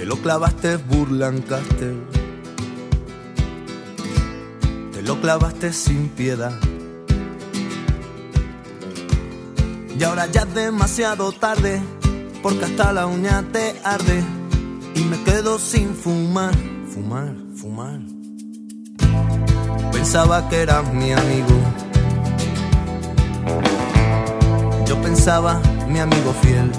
Te lo clavaste Burlancaster, te lo clavaste sin piedad. Y ahora ya es demasiado tarde, porque hasta la uña te arde y me quedo sin fumar, fumar, fumar. Pensaba que eras mi amigo, yo pensaba mi amigo fiel,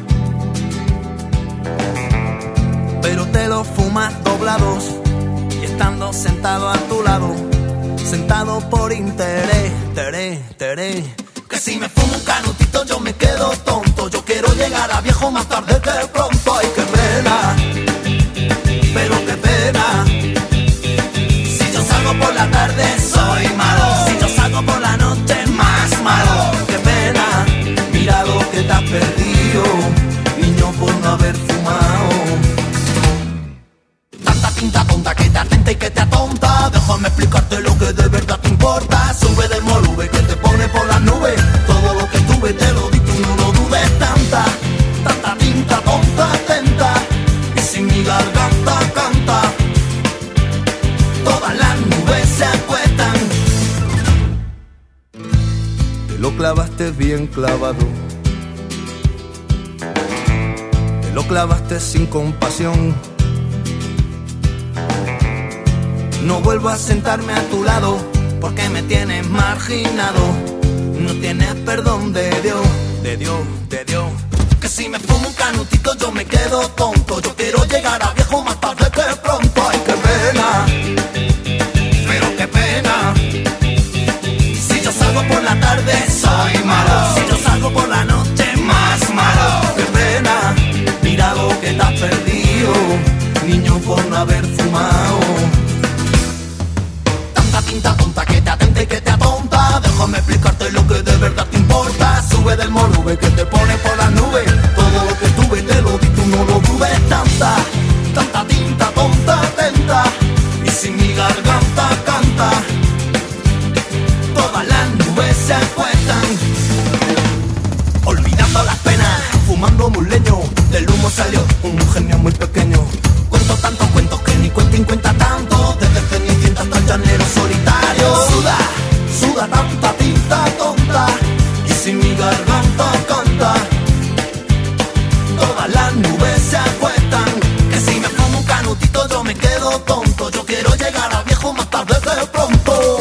pero te los fumas doblados y estando sentado a tu lado, sentado por interés, teré. Que si me fumo un canutito yo me quedo tonto. Yo quiero llegar a viejo más tarde que pronto. Ay, qué pena, pero qué pena. Si yo salgo por la tarde soy malo, si yo salgo por la noche más malo. Qué pena, mira lo que te has perdido, niño, por no haber fumado. Tanta tinta tonta que te atenta y que te atonta. Déjame explicarte lo que de verdad te importa. Sube del molube que te pone por las nubes. Todo lo que tuve te lo di, tú no lo dudes. Tanta tinta tonta, atenta. Y si mi garganta canta, todas las nubes se acuestan. Te lo clavaste bien clavado, te lo clavaste sin compasión. No vuelvo a sentarme a tu lado, porque me tienes marginado. No tienes perdón de Dios, de Dios, de Dios. Que si me fumo un canutito yo me quedo tonto. Yo quiero llegar a viejo más tarde que pronto. Ay, qué pena, pero qué pena. Si yo salgo por la tarde soy malo, si yo salgo por la noche más malo. Qué pena, mira lo que te has perdido, niño, por no haber fumado. Tinta tonta que te atenta y que te atonta. Déjame explicarte lo que de verdad te importa. Sube del molube que te pone por las nubes. Todo lo que tuve te lo di, tú no lo dudes. Tanta tinta tonta, atenta. Y si mi garganta canta, todas las nubes se acuestan. Olvidando las penas, fumando un leño. Del humo salió un genio muy pequeño. Cuento tantos cuentos que ni Quentin cuenta tanto. Desde Cenicienta hasta el llanero solitario. Suda tanta tinta tonta. Y si mi garganta canta, todas las nubes se acuestan. Que si me fumo un canutito yo me quedo tonto. Yo quiero llegar a viejo más tarde que pronto.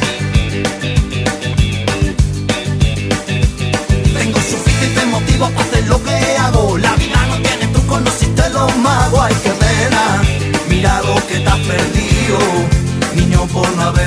Tengo suficientes motivos para hacer lo que hago. La vida no tiene trucos, no existen los magos. Ay, qué pena, mira lo que te has perdido, niño, por no haber